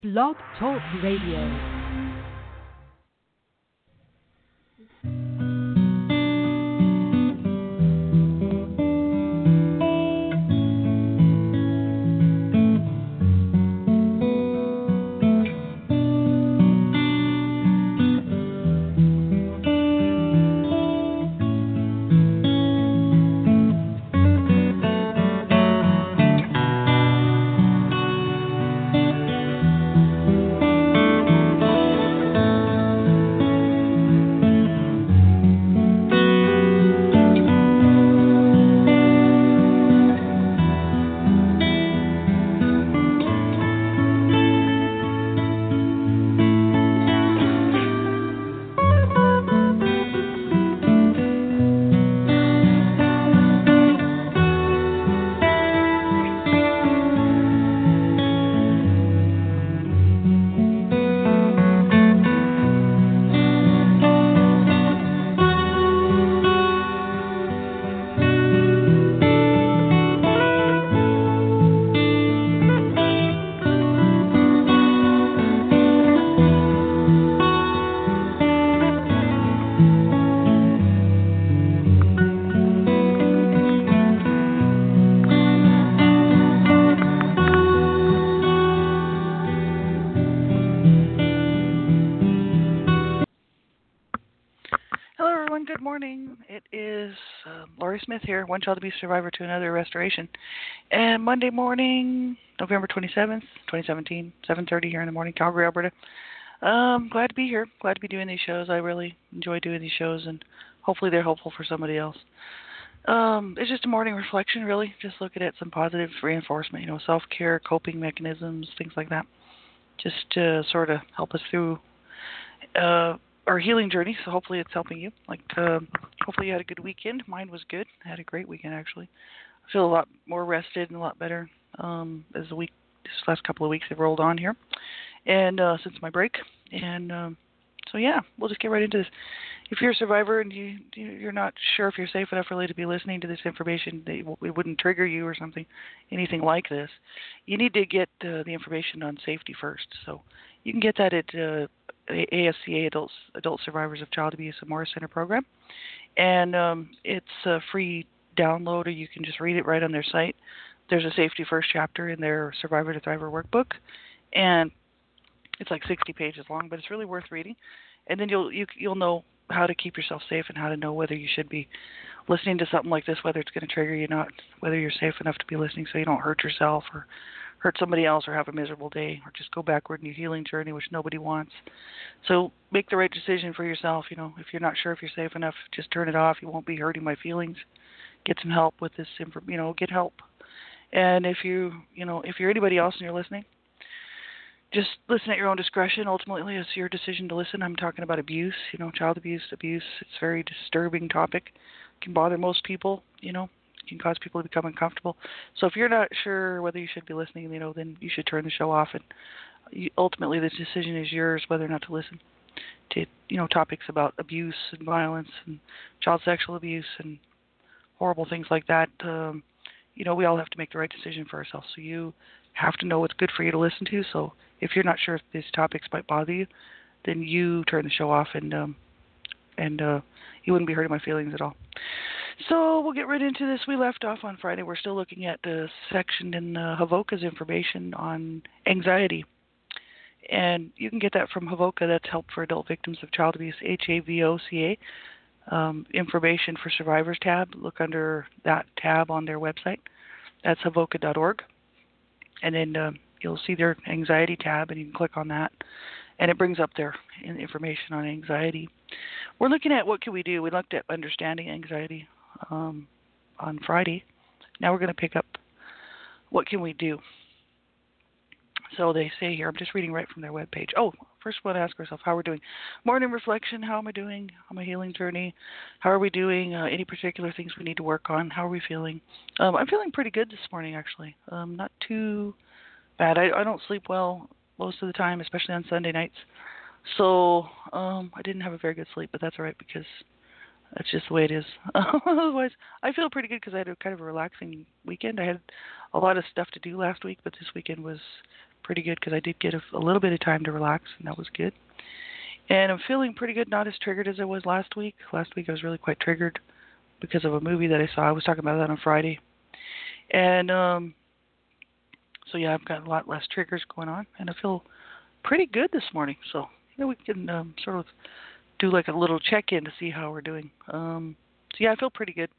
Blog Talk Radio. Laurie Smith here, one child abuse survivor to another restoration. And Monday morning, November 27th, 2017, 7:30 here in the morning, Calgary, Alberta. Glad to be here. Glad to be doing these shows. I really enjoy doing these shows, and hopefully they're helpful for somebody else. It's just a morning reflection, really. Just looking at some positive reinforcement, self-care, coping mechanisms, things like that. Just to sort of help us through our healing journey, so hopefully it's helping you. Hopefully you had a good weekend. Mine was good. I had a great weekend, actually. I feel a lot more rested and a lot better as this last couple of weeks have rolled on here, and since my break. And so yeah, we'll just get right into this. If you're a survivor and you're not sure if you're safe enough really to be listening to this information, it wouldn't trigger you or something, anything like this, you need to get the information on safety first. So you can get that at ASCA, Adult Survivors of Child Abuse and Morris Center program. And it's a free download, or you can just read it right on their site. There's a Safety First chapter in their Survivor to Thriver workbook, and it's like 60 pages long, but it's really worth reading. And then you'll know how to keep yourself safe and how to know whether you should be listening to something like this, whether it's going to trigger you or not, whether you're safe enough to be listening so you don't hurt yourself or hurt somebody else or have a miserable day or just go backward in your healing journey, which nobody wants. So make the right decision for yourself. If you're not sure if you're safe enough, just turn it off. You won't be hurting my feelings. Get some help with this, get help. And if you're anybody else and you're listening, just listen at your own discretion. Ultimately, it's your decision to listen. I'm talking about abuse, child abuse. It's a very disturbing topic. It can bother most people, It can cause people to become uncomfortable. So if you're not sure whether you should be listening, then you should turn the show off. And ultimately, the decision is yours whether or not to listen to, topics about abuse and violence and child sexual abuse and horrible things like that. We all have to make the right decision for ourselves. So you have to know what's good for you to listen to. So if you're not sure if these topics might bother you, then you turn the show off, and you wouldn't be hurting my feelings at all. So we'll get right into this. We left off on Friday. We're still looking at the section in Havoka's information on anxiety. And you can get that from Havoka. That's Help for Adult Victims of Child Abuse, HAVOCA. Information for Survivors tab. Look under that tab on their website. That's havoka.org. And then you'll see their anxiety tab, and you can click on that. And it brings up their information on anxiety. We're looking at what can we do. We looked at understanding anxiety on Friday. Now we're going to pick up what can we do. So they say here, I'm just reading right from their webpage. Oh, first we want to ask ourselves how we're doing. Morning reflection, how am I doing on my healing journey? How are we doing? Any particular things we need to work on? How are we feeling? I'm feeling pretty good this morning, actually. Not too bad. I don't sleep well most of the time, especially on Sunday nights. So I didn't have a very good sleep, but that's all right because that's just the way it is. Otherwise, I feel pretty good because I had a kind of a relaxing weekend. I had a lot of stuff to do last week, but this weekend was pretty good because I did get a little bit of time to relax, and that was good. And I'm feeling pretty good, not as triggered as I was last week. Last week I was really quite triggered because of a movie that I saw. I was talking about that on Friday. And so, yeah, I've got a lot less triggers going on, and I feel pretty good this morning. So, we can sort of do like a little check-in to see how we're doing. So, yeah, I feel pretty good.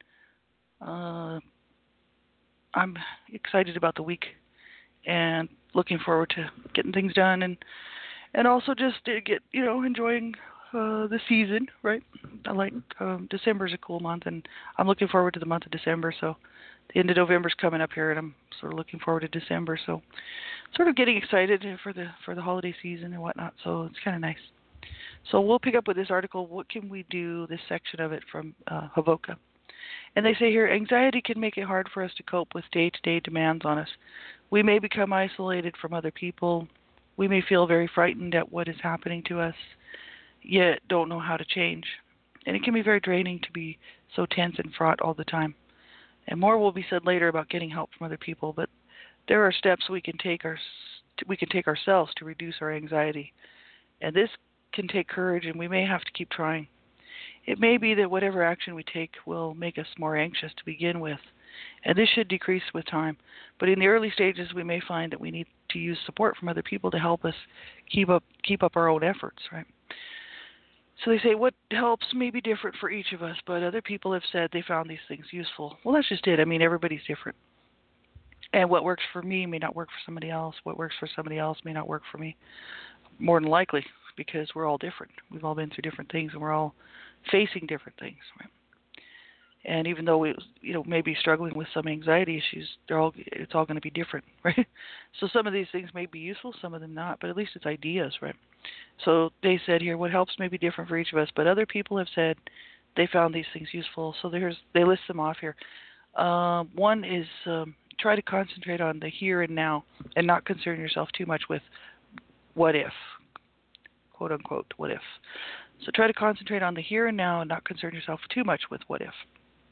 I'm excited about the week and looking forward to getting things done and also just to get, enjoying the season, right? I like December's a cool month, and I'm looking forward to the month of December. So the end of November's coming up here, and I'm sort of looking forward to December. So sort of getting excited for the holiday season and whatnot. So it's kind of nice. So we'll pick up with this article. What can we do? This section of it from Havoka. And they say here, anxiety can make it hard for us to cope with day-to-day demands on us. We may become isolated from other people. We may feel very frightened at what is happening to us, yet don't know how to change. And it can be very draining to be so tense and fraught all the time. And more will be said later about getting help from other people, but there are steps we can take ourselves to reduce our anxiety. And this can take courage, and we may have to keep trying. It may be that whatever action we take will make us more anxious to begin with, and this should decrease with time. But in the early stages, we may find that we need to use support from other people to help us keep up our own efforts, right? So they say what helps may be different for each of us, but other people have said they found these things useful. Well, that's just it. I mean, everybody's different. And what works for me may not work for somebody else. What works for somebody else may not work for me, more than likely, because we're all different. We've all been through different things, and we're all facing different things, right? And even though we, may be struggling with some anxiety issues, it's all going to be different, right? So some of these things may be useful, some of them not, but at least it's ideas, right? So they said here, what helps may be different for each of us, but other people have said they found these things useful. So they list them off here. One is try to concentrate on the here and now, and not concern yourself too much with what if, quote unquote, what if. So try to concentrate on the here and now and not concern yourself too much with what if.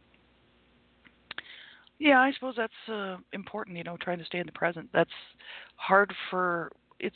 Yeah, I suppose that's important, trying to stay in the present. That's hard it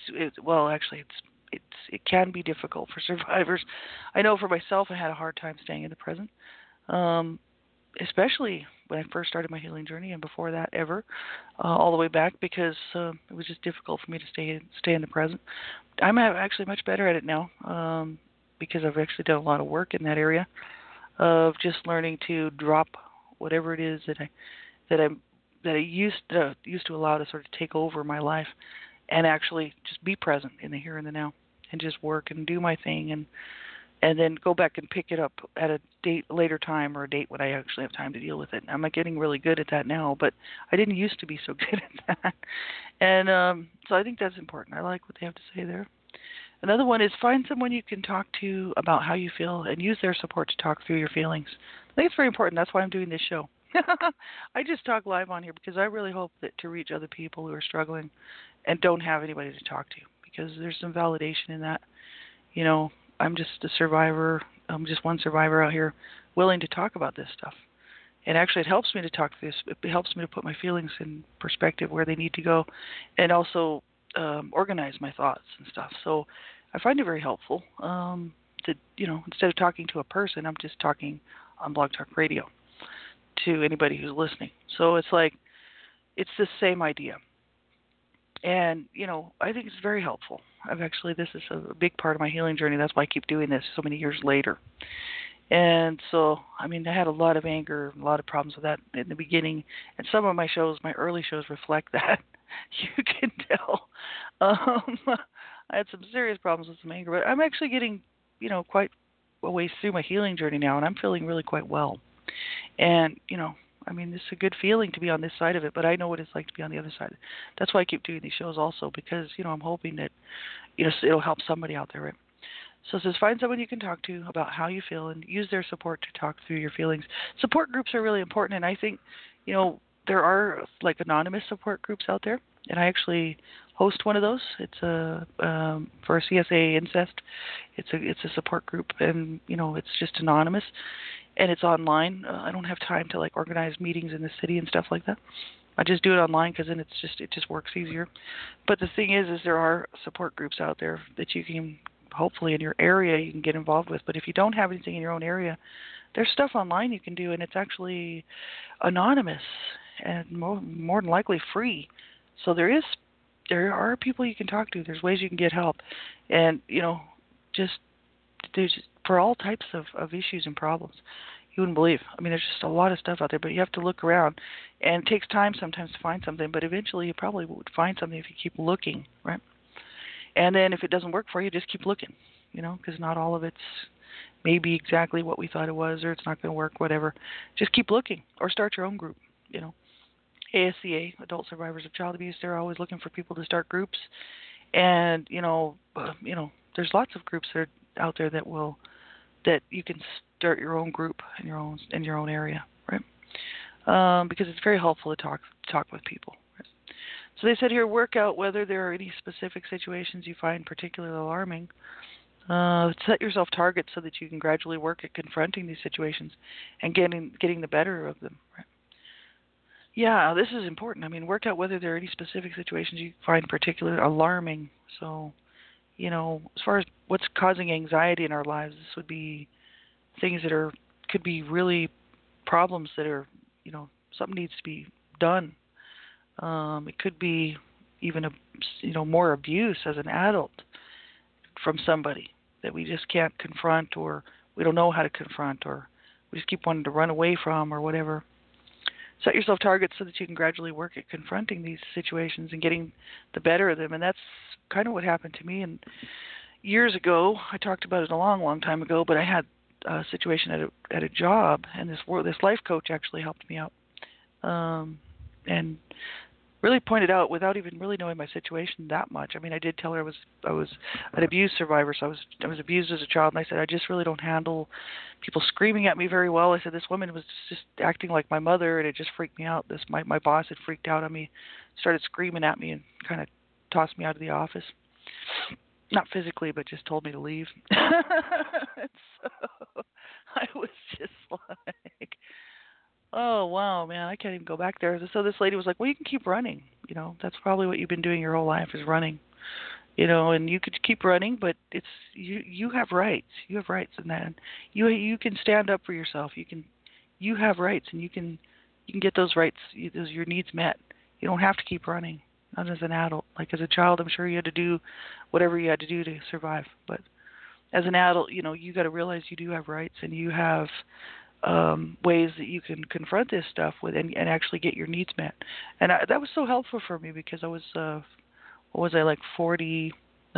can be difficult for survivors. I know for myself I had a hard time staying in the present, especially when I first started my healing journey and before that ever, all the way back, because it was just difficult for me to stay in the present. I'm actually much better at it now. Because I've actually done a lot of work in that area of just learning to drop whatever it is that I used to allow to sort of take over my life, and actually just be present in the here and the now, and just work and do my thing, and then go back and pick it up at a later time, or a date when I actually have time to deal with it. I'm getting really good at that now, but I didn't used to be so good at that. And so I think that's important. I like what they have to say there. Another one is find someone you can talk to about how you feel and use their support to talk through your feelings. I think it's very important. That's why I'm doing this show. I just talk live on here because I really hope that to reach other people who are struggling and don't have anybody to talk to, because there's some validation in that. I'm just a survivor. I'm just one survivor out here willing to talk about this stuff. And actually it helps me to talk through this. It helps me to put my feelings in perspective where they need to go, and also organize my thoughts and stuff. So I find it very helpful to, instead of talking to a person, I'm just talking on Blog Talk Radio to anybody who's listening. So it's like, it's the same idea. And, I think it's very helpful. This is a big part of my healing journey. That's why I keep doing this so many years later. And so, I had a lot of anger, a lot of problems with that in the beginning. And some of my early shows reflect that. You can tell. I had some serious problems with some anger, but I'm actually getting, quite a ways through my healing journey now, and I'm feeling really quite well. And, it's a good feeling to be on this side of it, but I know what it's like to be on the other side. That's why I keep doing these shows also, because, I'm hoping that, it'll help somebody out there, right? So it says, find someone you can talk to about how you feel and use their support to talk through your feelings. Support groups are really important, and I think, there are like anonymous support groups out there, and I actually host one of those. It's for CSA incest. It's a support group, and it's just anonymous, and it's online. I don't have time to organize meetings in the city and stuff like that, I just do it online because then it just works easier. But the thing is there are support groups out there that you can hopefully in your area you can get involved with. But if you don't have anything in your own area, there's stuff online you can do, and it's actually anonymous and more than likely free. So there are people you can talk to. There's ways you can get help, and just there's for all types of issues and problems. You wouldn't believe. I mean, there's just a lot of stuff out there, but you have to look around, and it takes time sometimes to find something. But eventually, you probably would find something if you keep looking, right? And then if it doesn't work for you, just keep looking, because not all of it's maybe exactly what we thought it was, or it's not going to work, whatever. Just keep looking, or start your own group. ASCA, Adult Survivors of Child Abuse, they're always looking for people to start groups, and there's lots of groups that are out there that you can start your own group in your own area, right? Because it's very helpful to talk with people. Right? So they said here, work out whether there are any specific situations you find particularly alarming. Set yourself targets so that you can gradually work at confronting these situations and getting the better of them. Right? Yeah, this is important. I mean, work out whether there are any specific situations you find particularly alarming. So, as far as what's causing anxiety in our lives, this would be things that could be really problems that are, something needs to be done. It could be even more abuse as an adult from somebody that we just can't confront, or we don't know how to confront, or we just keep wanting to run away from, or whatever. Set yourself targets so that you can gradually work at confronting these situations and getting the better of them. And that's kind of what happened to me. And years ago, I talked about it a long, long time ago, but I had a situation at a job, and this life coach actually helped me out, and really pointed out, without even really knowing my situation that much. I mean, I did tell her I was an abuse survivor, so I was abused as a child, and I said I just really don't handle people screaming at me very well. I said this woman was just acting like my mother, and it just freaked me out. My boss had freaked out on me, started screaming at me, and kind of tossed me out of the office. Not physically, but just told me to leave. And so I was just like, oh, wow, man, I can't even go back there. So this lady was like, well, you can keep running. That's probably what you've been doing your whole life is running. And you could keep running, but it's you have rights. You have rights in that. And you can stand up for yourself. You have rights, and you can get those rights, your needs met. You don't have to keep running. Not as an adult. Like as a child, I'm sure you had to do whatever you had to do to survive. But as an adult, you got to realize you do have rights, and you have ways that you can confront this stuff with and actually get your needs met. And that was so helpful for me because I was, what was I, like 44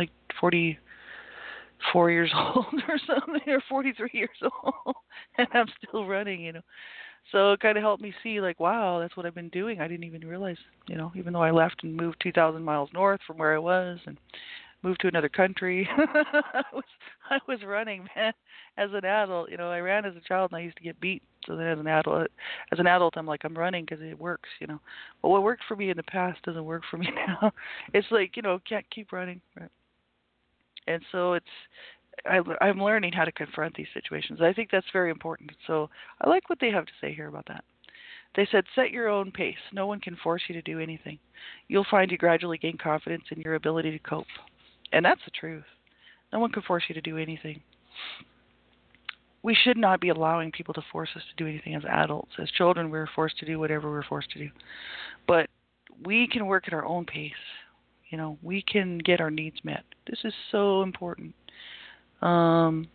years old or something, or 43 years old, and I'm still running, So it kind of helped me see, like, wow, that's what I've been doing. I didn't even realize, even though I left and moved 2,000 miles north from where I was and moved to another country, I was running, man, as an adult. I ran as a child, and I used to get beat. So then as an adult, I'm like, I'm running because it works, But what worked for me in the past doesn't work for me now. It's like, can't keep running, right? And so I'm learning how to confront these situations. I think that's very important. So I like what they have to say here about that. They said, set your own pace. No one can force you to do anything. You'll find you gradually gain confidence in your ability to cope. And that's the truth. No one can force you to do anything. We should not be allowing people to force us to do anything as adults. As children, we're forced to do whatever we're forced to do. But we can work at our own pace. We can get our needs met. This is so important. And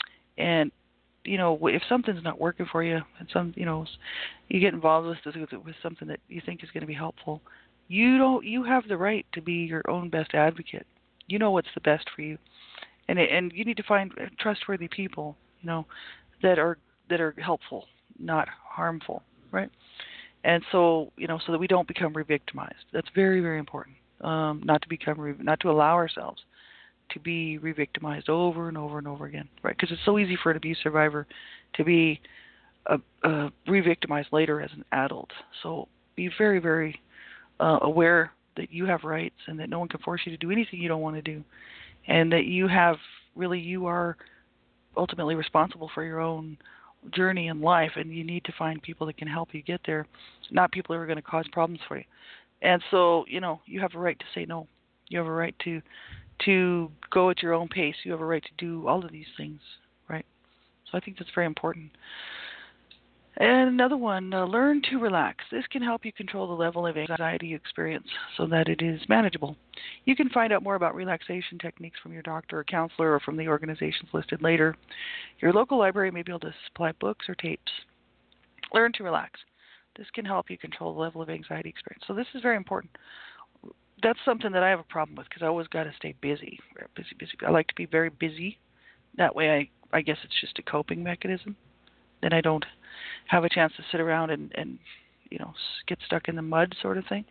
if something's not working for you, and you get involved with something that you think is going to be helpful, you have the right to be your own best advocate. You know what's the best for you, and you need to find trustworthy people, that are helpful, not harmful, right? And so so that we don't become re-victimized. That's very, very important. Not to allow ourselves to be re-victimized over and over and over again, right? Because it's so easy for an abuse survivor to be re-victimized later as an adult. So be very, very aware that you have rights and that no one can force you to do anything you don't want to do, and that you are ultimately responsible for your own journey in life, and you need to find people that can help you get there, not people who are going to cause problems for you. And so, you have a right to say no. You have a right to go at your own pace. You have a right to do all of these things, right? So I think that's very important. And another one, learn to relax. This can help you control the level of anxiety you experience so that it is manageable. You can find out more about relaxation techniques from your doctor or counselor or from the organizations listed later. Your local library may be able to supply books or tapes. Learn to relax. This can help you control the level of anxiety experience. So this is very important. That's something that I have a problem with because I always got to stay busy. Busy. I like to be very busy. That way I guess it's just a coping mechanism. Then I don't have a chance to sit around and get stuck in the mud sort of thing.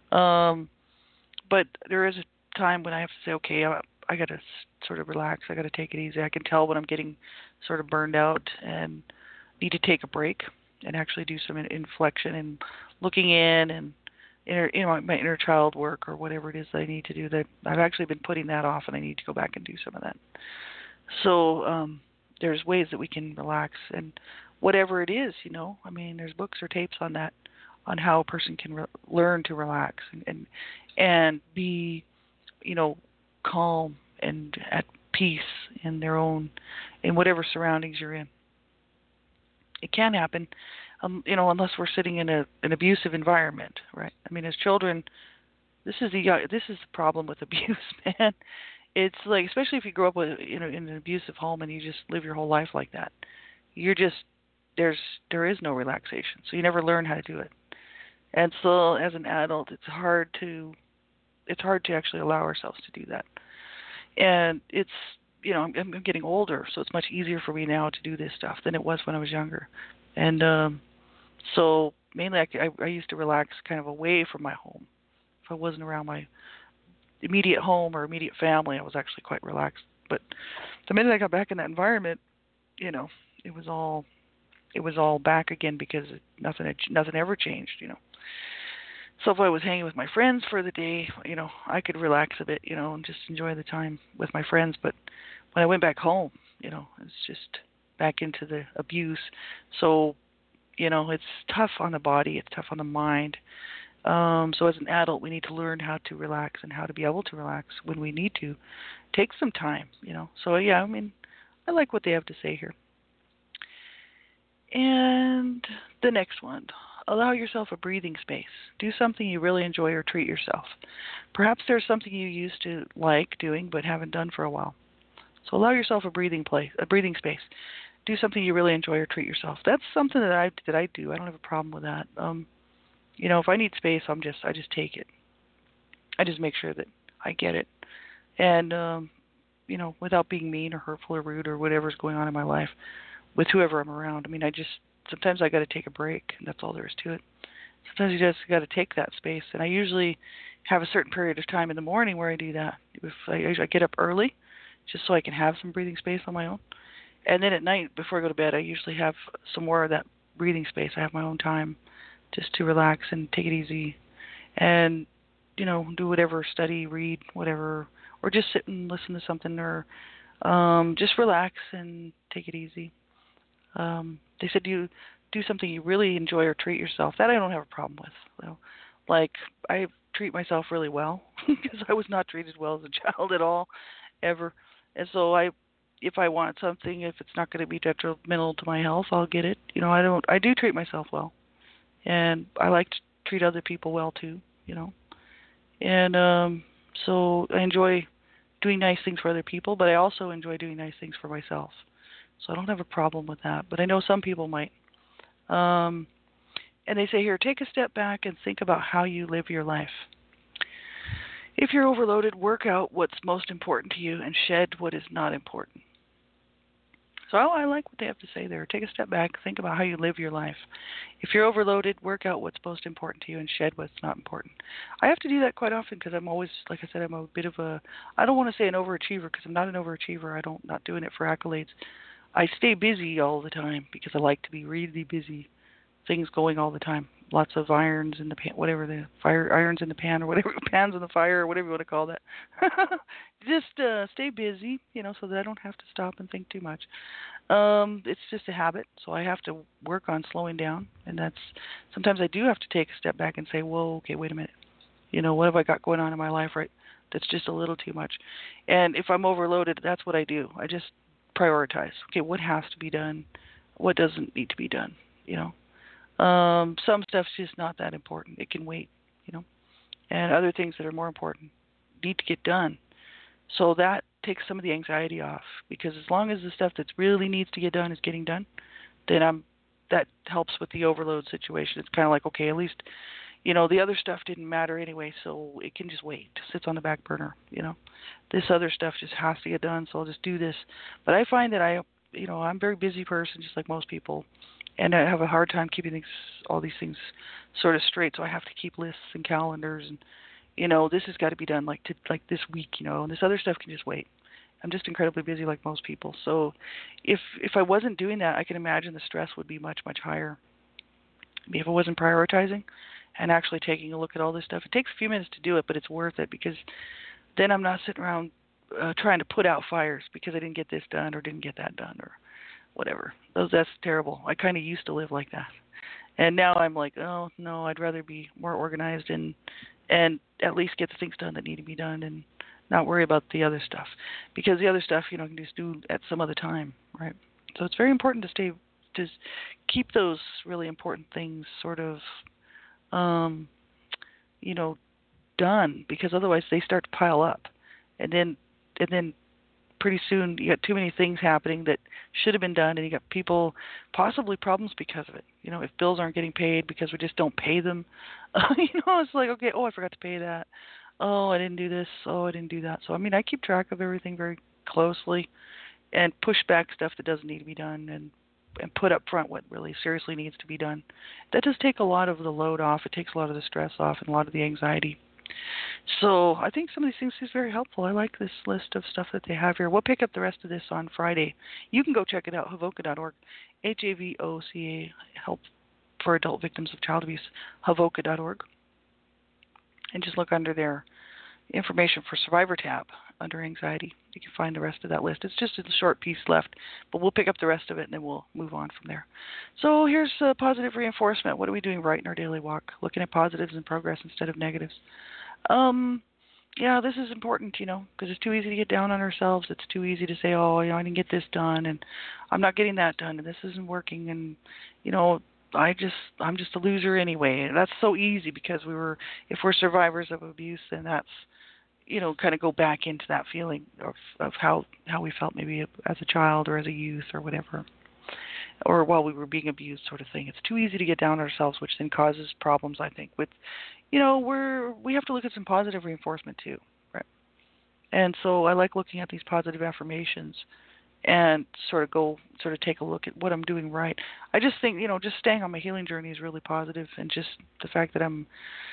But there is a time when I have to say, okay, I got to sort of relax. I got to take it easy. I can tell when I'm getting sort of burned out and need to take a break and actually do some inflection and looking in and my inner child work or whatever it is that I need to do. That I've actually been putting that off, and I need to go back and do some of that. So there's ways that we can relax, and whatever it is, there's books or tapes on that, on how a person can learn to relax and be, calm and at peace in whatever surroundings you're in. It can happen, unless we're sitting in an abusive environment, right? As children, this is the problem with abuse, man. It's like, especially if you grow up in an abusive home and you just live your whole life like that, there is no relaxation, so you never learn how to do it. And so, as an adult, it's hard to actually allow ourselves to do that. And it's I'm getting older, so it's much easier for me now to do this stuff than it was when I was younger. And so mainly I used to relax kind of away from my home. If I wasn't around my immediate home or immediate family, I was actually quite relaxed. But the minute I got back in that environment, it was all back again because nothing ever changed. So if I was hanging with my friends for the day, I could relax a bit, and just enjoy the time with my friends. But when I went back home, it's just back into the abuse. So, it's tough on the body, it's tough on the mind. So as an adult, we need to learn how to relax and how to be able to relax when we need to. Take some time, So yeah, I like what they have to say here. And the next one, allow yourself a breathing space. Do something you really enjoy or treat yourself. Perhaps there's something you used to like doing but haven't done for a while. So allow yourself a breathing space. Do something you really enjoy or treat yourself. That's something that I do. I don't have a problem with that. If I need space, I just take it. I just make sure that I get it. And without being mean or hurtful or rude or whatever's going on in my life with whoever I'm around. Sometimes I got to take a break, and that's all there is to it. Sometimes you just got to take that space, and I usually have a certain period of time in the morning where I do that. If I get up early, just so I can have some breathing space on my own, and then at night before I go to bed, I usually have some more of that breathing space. I have my own time just to relax and take it easy, and do whatever, study, read, whatever, or just sit and listen to something, or just relax and take it easy. They said you do something you really enjoy or treat yourself. That I don't have a problem with. Like, I treat myself really well because I was not treated well as a child at all, ever. And so if I want something, if it's not going to be detrimental to my health, I'll get it. I do treat myself well, and I like to treat other people well too. And so I enjoy doing nice things for other people, but I also enjoy doing nice things for myself. So I don't have a problem with that, but I know some people might. And they say here, take a step back and think about how you live your life. If you're overloaded, work out what's most important to you and shed what is not important. So I like what they have to say there. Take a step back, think about how you live your life. If you're overloaded, work out what's most important to you and shed what's not important. I have to do that quite often because I'm always, like I said, I'm a bit of I don't want to say an overachiever because I'm not an overachiever. Not doing it for accolades. I stay busy all the time because I like to be really busy, things going all the time. lots of irons in the pan, whatever the fire irons in the pan or whatever pans in the fire or whatever you want to call that. Just stay busy, so that I don't have to stop and think too much. It's just a habit, so I have to work on slowing down, and that's sometimes I do have to take a step back and say, "Whoa, okay, wait a minute. What have I got going on in my life right that's just a little too much?" And if I'm overloaded, that's what I do. I just prioritize. Okay, what has to be done? What doesn't need to be done? Some stuff's just not that important. It can wait, and other things that are more important need to get done. So that takes some of the anxiety off, because as long as the stuff that really needs to get done is getting done, then that helps with the overload situation. It's kind of like, okay, at least, the other stuff didn't matter anyway, so it can just wait. It sits on the back burner, This other stuff just has to get done, so I'll just do this. But I find that I'm a very busy person, just like most people, and I have a hard time keeping all these things sort of straight, so I have to keep lists and calendars and this has got to be done like this week, and this other stuff can just wait. I'm just incredibly busy like most people. So if I wasn't doing that, I can imagine the stress would be much, much higher. If I wasn't prioritizing and actually taking a look at all this stuff. It takes a few minutes to do it, but it's worth it, because then I'm not sitting around trying to put out fires because I didn't get this done or didn't get that done or whatever. That's terrible. I kind of used to live like that. And now I'm like, oh, no, I'd rather be more organized and at least get the things done that need to be done and not worry about the other stuff. Because the other stuff, you can just do at some other time, right? So it's very important to keep those really important things sort of, done, because otherwise they start to pile up. And then pretty soon you got too many things happening that should have been done, and you got people, possibly problems because of it. If bills aren't getting paid because we just don't pay them, it's like, okay, oh, I forgot to pay that. Oh, I didn't do this. Oh, I didn't do that. So, I keep track of everything very closely and push back stuff that doesn't need to be done and put up front what really seriously needs to be done. That does take a lot of the load off. It takes a lot of the stress off and a lot of the anxiety. So I think some of these things is very helpful. I like this list of stuff that they have here. We'll pick up the rest of this on Friday. You can go check it out, havoca.org, HAVOCA, Help for Adult Victims of Child Abuse, havoca.org. And just look under their information for Survivor tab under anxiety. You can find the rest of that list. It's just a short piece left, but we'll pick up the rest of it and then we'll move on from there. So here's positive reinforcement. What are we doing right in our daily walk? Looking at positives and progress instead of negatives. Yeah, this is important, because it's too easy to get down on ourselves. It's too easy to say, oh, I didn't get this done, and I'm not getting that done, and this isn't working, and I'm just a loser anyway. And that's so easy, because if we're survivors of abuse, then that's kind of go back into that feeling of how we felt maybe as a child or as a youth or whatever, or while we were being abused, sort of thing. It's too easy to get down on ourselves, which then causes problems, I think, with, we have to look at some positive reinforcement too, right? And so I like looking at these positive affirmations and sort of take a look at what I'm doing right. I just think, just staying on my healing journey is really positive, and just the fact that I'm,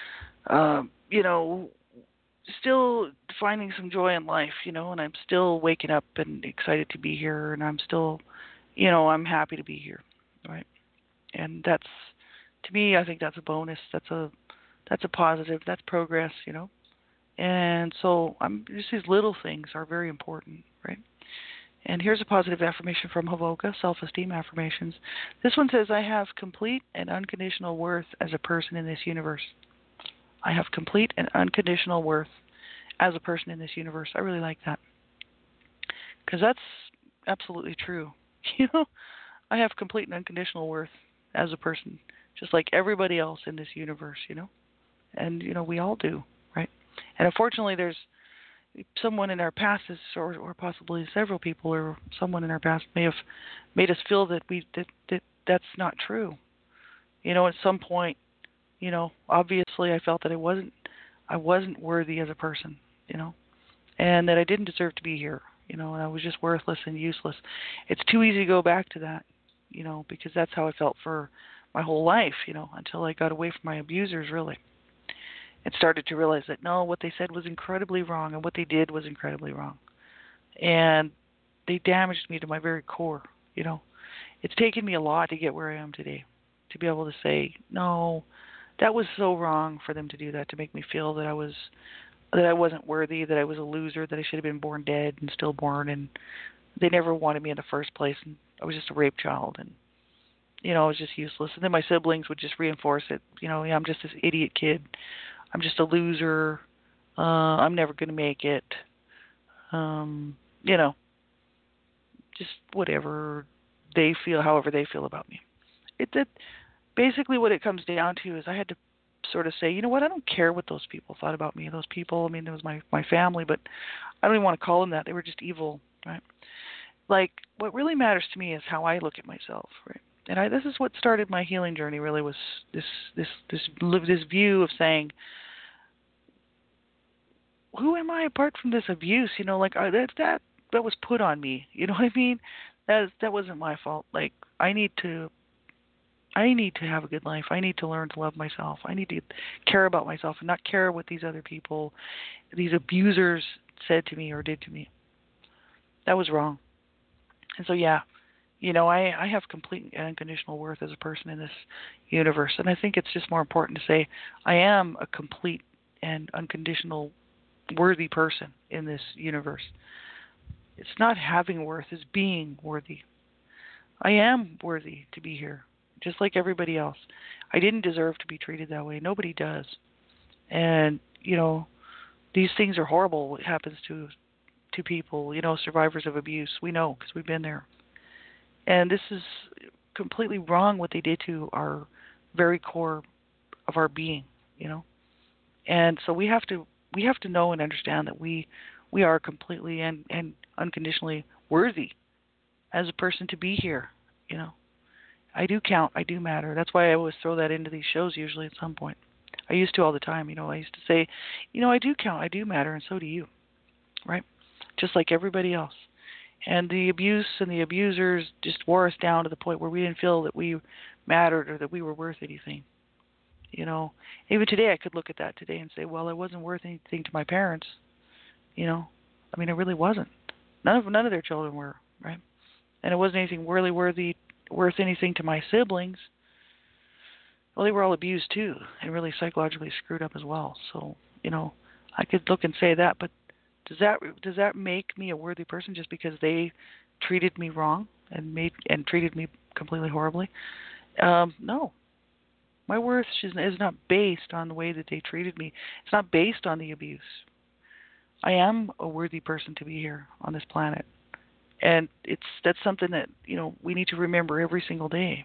still finding some joy in life, and I'm still waking up and excited to be here, and I'm still, I'm happy to be here, right? And that's, to me, I think that's a bonus. That's a positive. That's progress, And so just these little things are very important, right? And here's a positive affirmation from Havoca, self-esteem affirmations. This one says, I have complete and unconditional worth as a person in this universe. I have complete and unconditional worth as a person in this universe. I really like that, because that's absolutely true. I have complete and unconditional worth as a person, just like everybody else in this universe, and, we all do, right? And unfortunately, there's someone in our past, or possibly several people, or someone in our past may have made us feel that that's not true. At some point, obviously I felt that I wasn't worthy as a person, and that I didn't deserve to be here, and I was just worthless and useless. It's too easy to go back to that, because that's how I felt for my whole life, until I got away from my abusers, really. And started to realize that, no, what they said was incredibly wrong, and what they did was incredibly wrong. And they damaged me to my very core, It's taken me a lot to get where I am today, to be able to say, no, That was so wrong for them to do that, to make me feel that I wasn't worthy, that I was a loser, that I should have been born dead and stillborn, and they never wanted me in the first place, and I was just a rape child, and I was just useless. And then my siblings would just reinforce it. Yeah, I'm just this idiot kid. I'm just a loser. I'm never going to make it. Um, you know, just whatever they feel, however they feel about me. It basically what it comes down to is I had to sort of say, you know what, I don't care what those people thought about me. Those people, I mean, it was my family, but I don't even want to call them that. They were just evil, right? Like, what really matters to me is how I look at myself, right? And this is what started my healing journey. Really, was this view of saying, who am I apart from this abuse? Like that was put on me. You know what I mean? That wasn't my fault. Like, I need to have a good life. I need to learn to love myself. I need to care about myself and not care what these other people, these abusers, said to me or did to me. That was wrong. And so, yeah, I have complete and unconditional worth as a person in this universe. And I think it's just more important to say I am a complete and unconditional worthy person in this universe. It's not having worth, it's being worthy. I am worthy to be here, just like everybody else. I didn't deserve to be treated that way. Nobody does. And, these things are horrible, what happens to people, survivors of abuse. We know because we've been there. And this is completely wrong what they did to our very core of our being, And so we have to know and understand that we are completely and unconditionally worthy as a person to be here, I do count, I do matter. That's why I always throw that into these shows usually at some point. I used to all the time, I used to say, I do count, I do matter, and so do you, right? Just like everybody else. And the abuse and the abusers just wore us down to the point where we didn't feel that we mattered or that we were worth anything. Even today I could look at that today and say, well, I wasn't worth anything to my parents. I really wasn't. None of their children were, right? And it wasn't anything really worth anything to my siblings. Well, they were all abused too, and really psychologically screwed up as well. So, I could look and say that, but does that make me a worthy person just because they treated me wrong and treated me completely horribly? No. My worth is not based on the way that they treated me. It's not based on the abuse. I am a worthy person to be here on this planet. And that's something that, we need to remember every single day.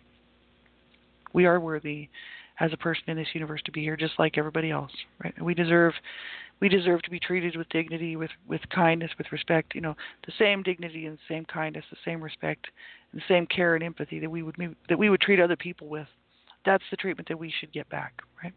We are worthy as a person in this universe to be here just like everybody else, right? And we deserve to be treated with dignity, with kindness, with respect, the same dignity and the same kindness, the same respect, and the same care and empathy that we would treat other people with. That's the treatment that we should get back, right?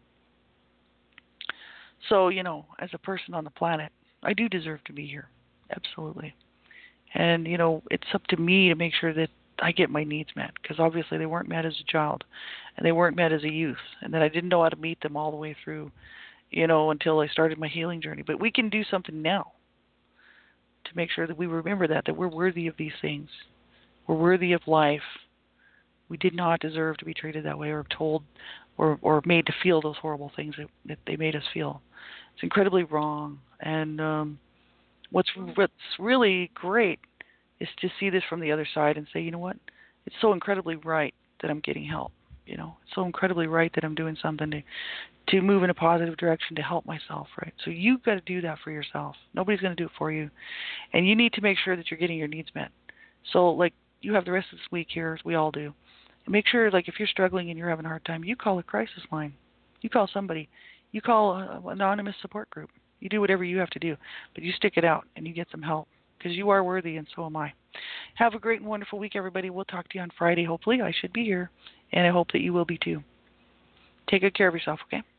So, as a person on the planet, I do deserve to be here. Absolutely. And, it's up to me to make sure that I get my needs met, because obviously they weren't met as a child and they weren't met as a youth, and that I didn't know how to meet them all the way through, until I started my healing journey. But we can do something now to make sure that we remember that we're worthy of these things. We're worthy of life. We did not deserve to be treated that way or told or made to feel those horrible things that they made us feel. It's incredibly wrong. And what's really great is to see this from the other side and say, you know what? It's so incredibly right that I'm getting help. It's so incredibly right that I'm doing something to move in a positive direction to help myself, right? So you've got to do that for yourself. Nobody's going to do it for you. And you need to make sure that you're getting your needs met. So, like, you have the rest of this week here, as we all do. And make sure, like, if you're struggling and you're having a hard time, you call a crisis line. You call somebody. You call an anonymous support group. You do whatever you have to do. But you stick it out and you get some help, because you are worthy and so am I. Have a great and wonderful week, everybody. We'll talk to you on Friday, hopefully. I should be here, and I hope that you will be too. Take good care of yourself, okay?